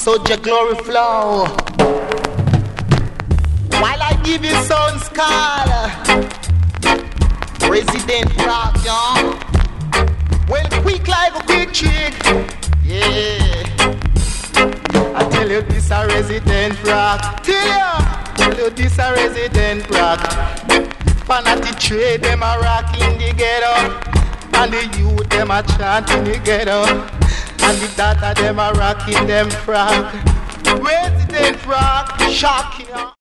So your glory flow while I give you sounds call Resident Rock, y'all. Well, quick like a quick trick. Yeah, I tell you this a Resident Rock. Tell you this a Resident Rock. Fanatic trade them a rock in the ghetto, and the youth them a chant in the ghetto, and the data them a rock in them frog. Resident Rock, shock you.